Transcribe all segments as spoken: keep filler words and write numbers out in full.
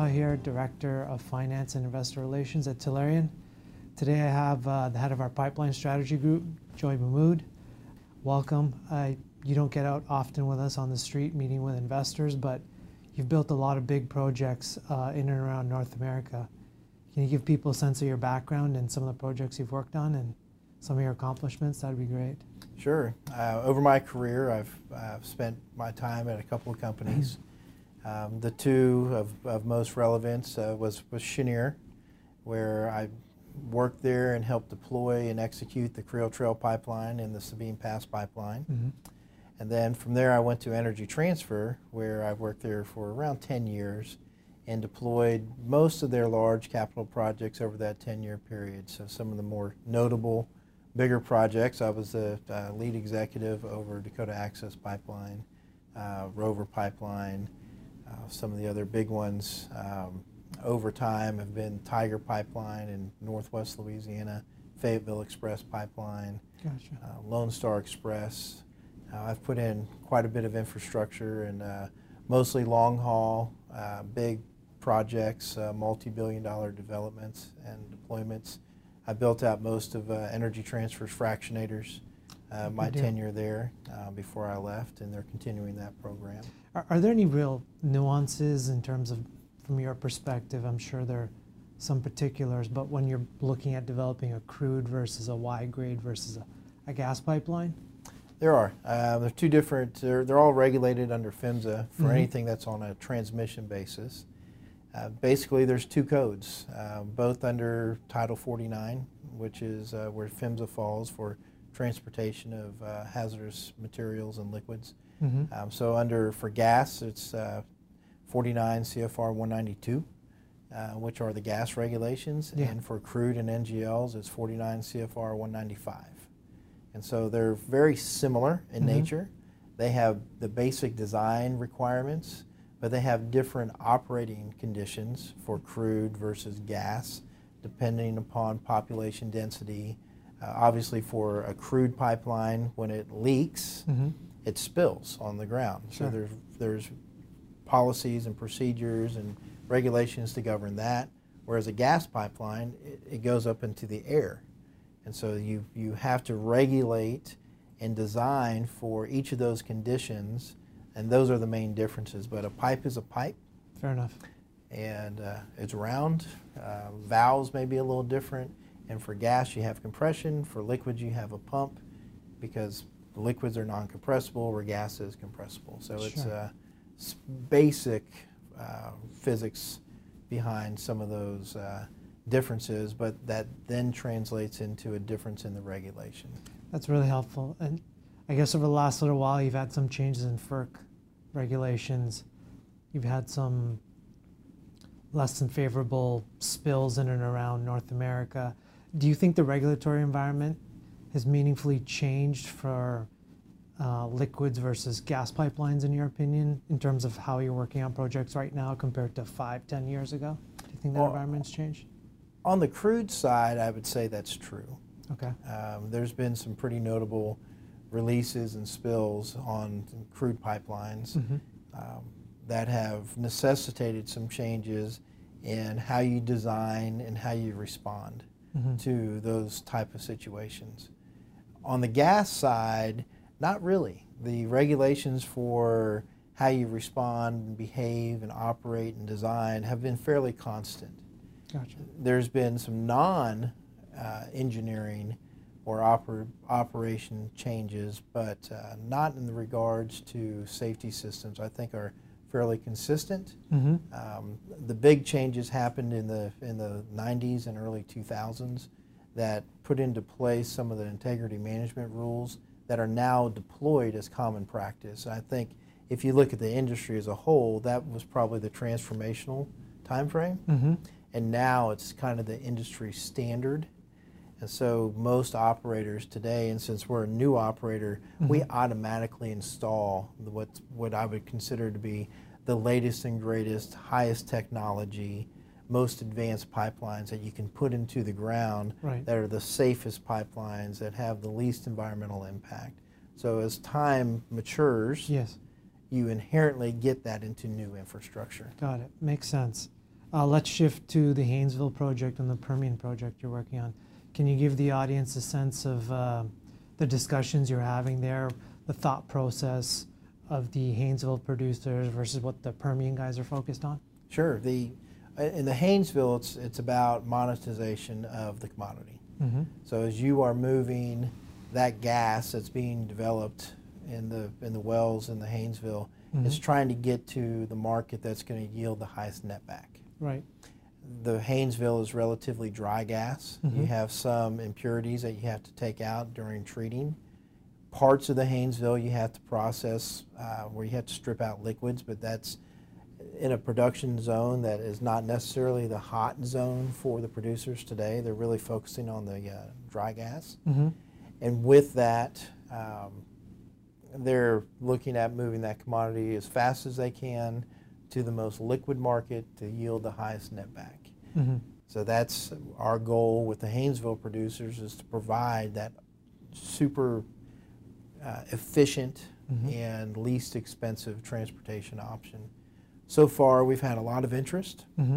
here, Director of Finance and Investor Relations at Tellurian. Today I have uh, the head of our pipeline strategy group, Joy Mahmood. Welcome. Uh, you don't get out often with us on the street meeting with investors, but you've built a lot of big projects uh, in and around North America. Can you give people a sense of your background and some of the projects you've worked on and some of your accomplishments? That'd be great. Sure. Uh, over my career, I've uh, spent my time at a couple of companies. Um, the two of, of most relevance uh, was, was Cheniere, where I worked there and helped deploy and execute the Creole Trail pipeline and the Sabine Pass pipeline. Mm-hmm. And then from there I went to Energy Transfer, where I worked there for around ten years and deployed most of their large capital projects over that ten-year period. So some of the more notable, bigger projects, I was the uh, lead executive over Dakota Access Pipeline, uh, Rover Pipeline. Uh, some of the other big ones um, over time have been Tiger Pipeline in Northwest Louisiana, Fayetteville Express Pipeline, Gotcha. uh, Lone Star Express. Uh, I've put in quite a bit of infrastructure and uh, mostly long haul, uh, big projects, uh, multi-billion dollar developments and deployments. I built out most of uh, Energy Transfer's fractionators, uh, my tenure there uh, before I left, and they're continuing that program. Are, are there any real nuances in terms of, from your perspective, I'm sure there are some particulars, but when you're looking at developing a crude versus a Y-grade versus a, a gas pipeline? There are. Uh, they're two different, they're, they're all regulated under PHMSA for mm-hmm. anything that's on a transmission basis. Uh, basically, there's two codes, uh, both under Title forty-nine, which is uh, where PHMSA falls for transportation of uh, hazardous materials and liquids. Mm-hmm. um, so under, for gas, it's uh, forty-nine C F R one ninety-two, uh, which are the gas regulations, yeah. and for crude and N G Ls, it's forty-nine C F R one ninety-five. And so they're very similar in mm-hmm. nature. They have the basic design requirements, but they have different operating conditions for crude versus gas, depending upon population density. Uh, obviously, for a crude pipeline, when it leaks, mm-hmm. it spills on the ground. Sure. So there's, there's policies and procedures and regulations to govern that, whereas a gas pipeline, it, it goes up into the air. And so you, you have to regulate and design for each of those conditions, and those are the main differences. But a pipe is a pipe. Fair enough. And uh, it's round. Uh, valves may be a little different. And for gas, you have compression. For liquids, you have a pump, because liquids are non-compressible, where gas is compressible. So sure. it's uh, basic uh, physics behind some of those uh, differences, but that then translates into a difference in the regulation. That's really helpful. And I guess over the last little while, you've had some changes in FERC regulations. You've had some less than favorable spills in and around North America. Do you think the regulatory environment has meaningfully changed for uh, liquids versus gas pipelines, in your opinion, in terms of how you're working on projects right now compared to five, ten years ago? Do you think that well, environment's changed? On the crude side, I would say that's true. Okay. Um, there's been some pretty notable releases and spills on crude pipelines mm-hmm. um, that have necessitated some changes in how you design and how you respond mm-hmm. to those type of situations. On the gas side, not really. The regulations for how you respond and behave and operate and design have been fairly constant. Gotcha. There's been some non-engineering uh, or oper operation changes, but uh, not in the regards to safety systems. I think are fairly consistent. Mm-hmm. um, the big changes happened in the in the nineties and early two thousands that put into place some of the integrity management rules that are now deployed as common practice. And I think if you look at the industry as a whole, that was probably the transformational time frame. Mm-hmm. And now it's kind of the industry standard. And so most operators today, and since we're a new operator, mm-hmm. we automatically install what, what I would consider to be the latest and greatest, highest technology, most advanced pipelines that you can put into the ground right. that are the safest pipelines that have the least environmental impact. So as time matures, yes. you inherently get that into new infrastructure. Got it. Makes sense. Uh, let's shift to the Haynesville project and the Permian project you're working on. Can you give the audience a sense of uh, the discussions you're having there, the thought process of the Haynesville producers versus what the Permian guys are focused on? Sure. The in the Haynesville, it's it's about monetization of the commodity. Mm-hmm. So as you are moving that gas that's being developed in the in the wells in the Haynesville, Mm-hmm. it's trying to get to the market that's going to yield the highest netback. Right. The Haynesville is relatively dry gas. Mm-hmm. You have some impurities that you have to take out during treating. Parts of the Haynesville you have to process uh, where you have to strip out liquids, but that's in a production zone that is not necessarily the hot zone for the producers today. They're really focusing on the uh, dry gas. Mm-hmm. And with that, um, they're looking at moving that commodity as fast as they can to the most liquid market to yield the highest netback. Mm-hmm. So that's our goal with the Haynesville producers, is to provide that super uh, efficient Mm-hmm. and least expensive transportation option. So far, we've had a lot of interest Mm-hmm.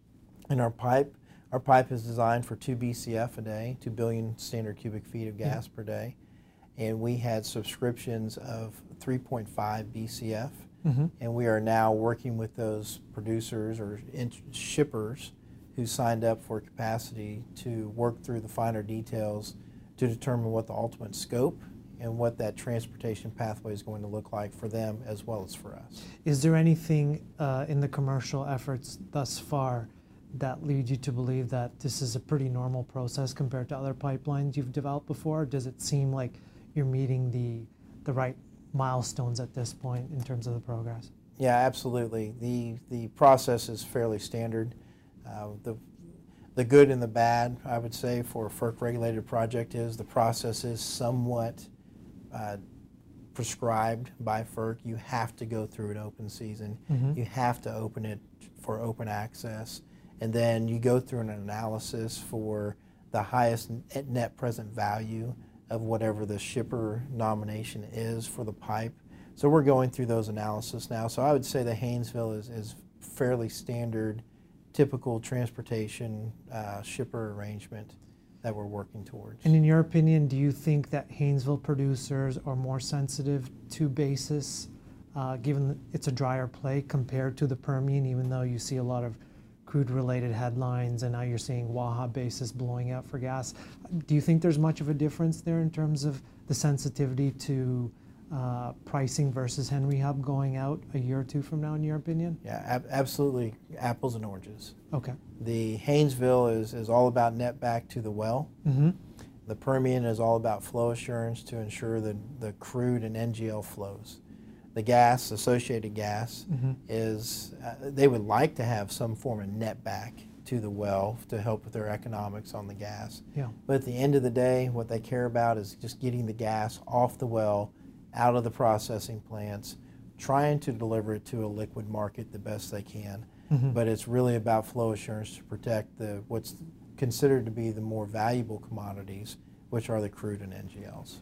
in our pipe. Our pipe is designed for two B C F a day, two billion standard cubic feet of gas Yeah. per day. And we had subscriptions of three point five B C F. Mm-hmm. And we are now working with those producers or in- shippers who signed up for capacity to work through the finer details to determine what the ultimate scope and what that transportation pathway is going to look like for them as well as for us. Is there anything uh, in the commercial efforts thus far that lead you to believe that this is a pretty normal process compared to other pipelines you've developed before? Or does it seem like you're meeting the the right milestones at this point in terms of the progress? Yeah, absolutely. The the process is fairly standard. Uh, the the good and the bad, I would say, for a FERC regulated project is the process is somewhat uh, prescribed by FERC. You have to go through an open season. Mm-hmm. You have to open it for open access, and then you go through an analysis for the highest net present value of whatever the shipper nomination is for the pipe. So we're going through those analysis now. So I would say the Haynesville is, is fairly standard, typical transportation uh, shipper arrangement that we're working towards. And in your opinion, do you think that Haynesville producers are more sensitive to basis, uh, given that it's a drier play compared to the Permian, even though you see a lot of crude-related headlines and now you're seeing Waha basis blowing out for gas? Do you think there's much of a difference there in terms of the sensitivity to uh, pricing versus Henry Hub going out a year or two from now, in your opinion? Yeah, ab- absolutely apples and oranges. Okay. The Haynesville is, is all about net back to the well. Mm-hmm. The Permian is all about flow assurance to ensure that the crude and N G L flows. The gas, associated gas, Mm-hmm. is, uh, they would like to have some form of net back to the well to help with their economics on the gas. Yeah. But at the end of the day, what they care about is just getting the gas off the well, out of the processing plants, trying to deliver it to a liquid market the best they can. Mm-hmm. But it's really about flow assurance to protect the what's considered to be the more valuable commodities, which are the crude and N G Ls.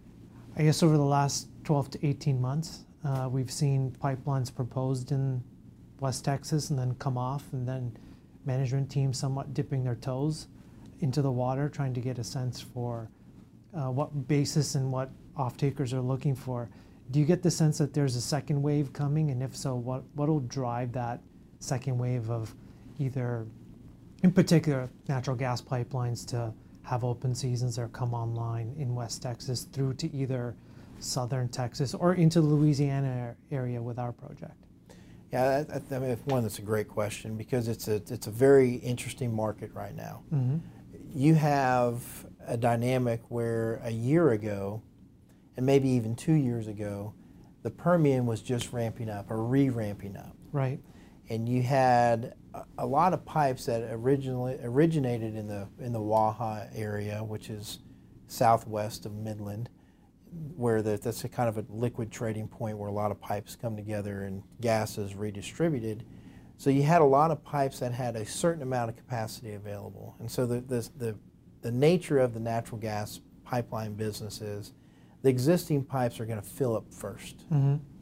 I guess over the last twelve to eighteen months, uh, we've seen pipelines proposed in West Texas and then come off, and then management teams somewhat dipping their toes into the water, trying to get a sense for uh, what basis and what off-takers are looking for. Do you get the sense that there's a second wave coming, and if so, what what will drive that second wave of either, in particular, natural gas pipelines to have open seasons or come online in West Texas through to either southern Texas or into the Louisiana area with our project? Yeah, that, I mean, one that's a great question because it's a it's a very interesting market right now. Mm-hmm. You have a dynamic where a year ago, and maybe even two years ago, the Permian was just ramping up or re-ramping up. Right. And you had a, a lot of pipes that originally originated in the in the Waha area, which is southwest of Midland, where the, that's a kind of a liquid trading point where a lot of pipes come together and gas is redistributed. So you had a lot of pipes that had a certain amount of capacity available. And so the, the, the, the nature of the natural gas pipeline business is the existing pipes are going to fill up first. Mm-hmm.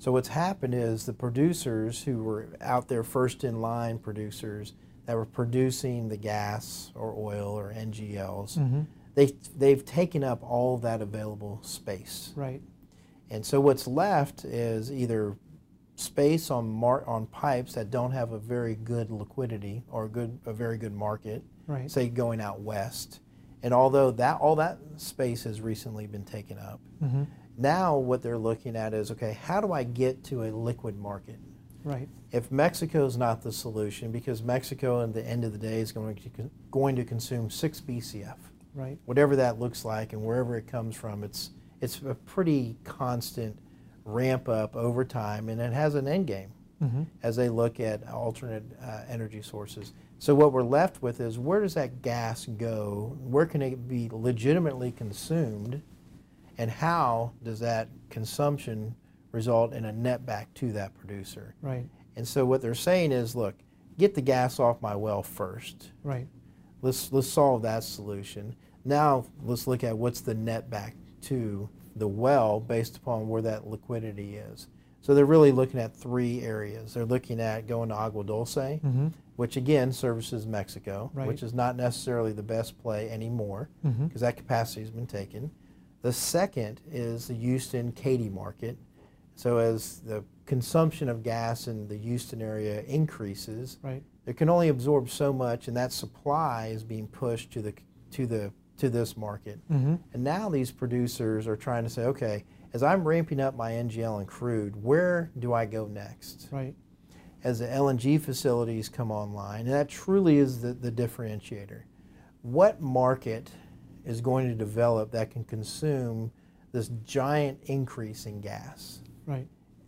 So what's happened is the producers who were out there first in line producers that were producing the gas or oil or N G Ls, Mm-hmm. they, they've taken up all that available space. Right. And so what's left is either space on mar on pipes that don't have a very good liquidity or a good a very good market, Right. say going out west. And although that all that space has recently been taken up, Mm-hmm. now what they're looking at is, okay, how do I get to a liquid market? Right. If Mexico is not the solution, because Mexico at the end of the day is going to con- going to consume six B C F, Right. whatever that looks like, and wherever it comes from, it's it's a pretty constant ramp up over time, and it has an end game Mm-hmm. as they look at alternate uh, energy sources. So what we're left with is, where does that gas go? Where can it be legitimately consumed? And how does that consumption result in a net back to that producer? Right. And so what they're saying is, look, get the gas off my well first. Right. Let's, let's solve that solution. Now let's look at what's the net back to the well based upon where that liquidity is. So they're really looking at three areas. They're looking at going to Agua Dulce, Mm-hmm. which again services Mexico, Right. which is not necessarily the best play anymore because Mm-hmm. that capacity has been taken. The second is the Houston-Katy market. So as the consumption of gas in the Houston area increases, Right. it can only absorb so much, and that supply is being pushed to the to the to this market. Mm-hmm. And now these producers are trying to say, okay, as I'm ramping up my N G L and crude, where do I go next? Right. As the L N G facilities come online, and that truly is the, the differentiator. What market is going to develop that can consume this giant increase in gas? Right.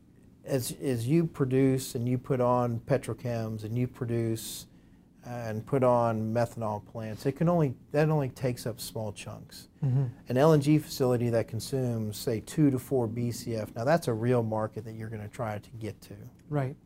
As, as you produce and you put on petrochems and you produce uh, and put on methanol plants, it can only that only takes up small chunks. Mm-hmm. An L N G facility that consumes, say, two to four B C F, now that's a real market that you're going to try to get to. Right.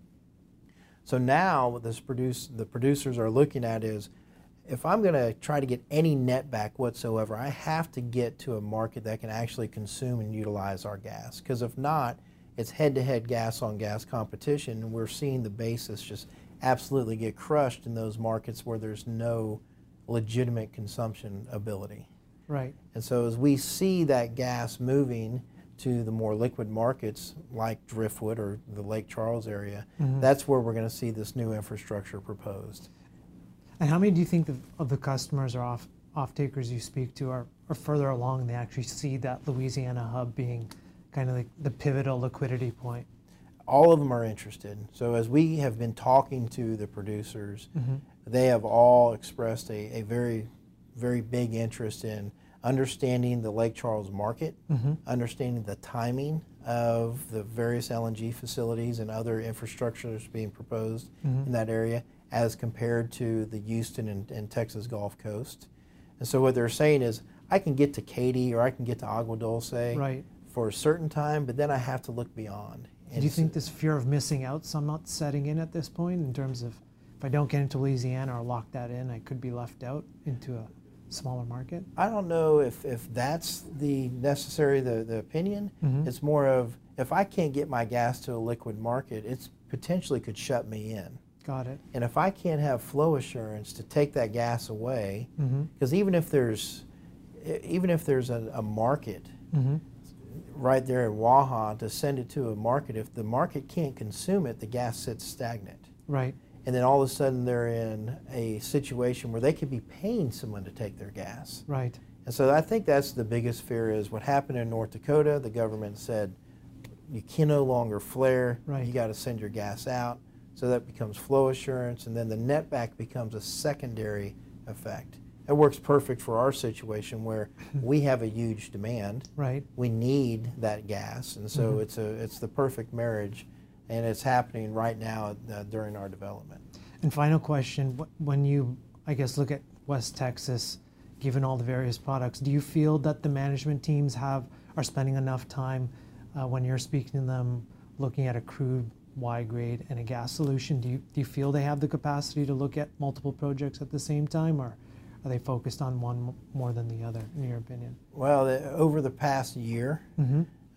So now what this produce, the producers are looking at is, if I'm going to try to get any net back whatsoever, I have to get to a market that can actually consume and utilize our gas. Because if not, it's head-to-head gas-on-gas competition, and we're seeing the basis just absolutely get crushed in those markets where there's no legitimate consumption ability. Right. And so as we see that gas moving to the more liquid markets like Driftwood or the Lake Charles area, Mm-hmm. that's where we're going to see this new infrastructure proposed. And how many do you think the, of the customers or off off takers you speak to are, are further along? They actually see that Louisiana hub being kind of like the pivotal liquidity point. All of them are interested. So as we have been talking to the producers, Mm-hmm. they have all expressed a, a very, very big interest in understanding the Lake Charles market, Mm-hmm. understanding the timing of the various L N G facilities and other infrastructures being proposed Mm-hmm. in that area as compared to the Houston and, and Texas Gulf Coast. And so what they're saying is, I can get to Katy or I can get to Agua Dulce Right. for a certain time, but then I have to look beyond. Do you think this fear of missing out somewhat setting in at this point in terms of, if I don't get into Louisiana or lock that in, I could be left out into a smaller market? I don't know if, if that's the necessary the, the opinion. Mm-hmm. It's more of, if I can't get my gas to a liquid market, it's potentially could shut me in. Got it. And if I can't have flow assurance to take that gas away, Mm-hmm. because even if there's even if there's a, a market Mm-hmm. right there in Waha to send it to a market, if the market can't consume it, the gas sits stagnant. Right. And then all of a sudden they're in a situation where they could be paying someone to take their gas. Right. And so I think that's the biggest fear is what happened in North Dakota. The government said you can no longer flare. Right. You got to send your gas out. So that becomes flow assurance, and then the netback becomes a secondary effect. It works perfect for our situation where we have a huge demand. Right. We need that gas, and so Mhm. it's a it's the perfect marriage, and it's happening right now uh, during our development. And final question, wh- when you, I guess, look at West Texas, given all the various products, do you feel that the management teams have are spending enough time uh, when you're speaking to them looking at a crude Y grade and a gas solution? Do you, do you feel they have the capacity to look at multiple projects at the same time, or are they focused on one m- more than the other, in your opinion? Well, the, over the past year, Mm-hmm.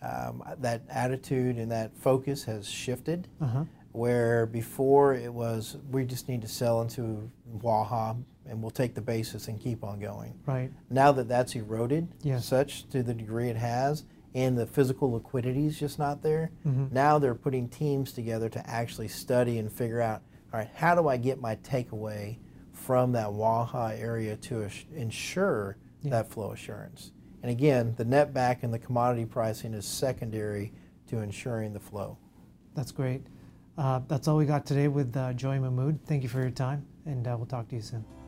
Um, that attitude and that focus has shifted, Uh-huh. where before it was we just need to sell into Waha and we'll take the basis and keep on going. Right. Now that that's eroded Yes. such to the degree it has, and the physical liquidity is just not there, Mhm. now they're putting teams together to actually study and figure out, all right, how do I get my takeaway from that Waha area to ass- ensure Yeah. that flow assurance? And again, the net back and the commodity pricing is secondary to ensuring the flow. That's great. Uh, that's all we got today with uh, Joey Mahmood. Thank you for your time, and uh, we'll talk to you soon.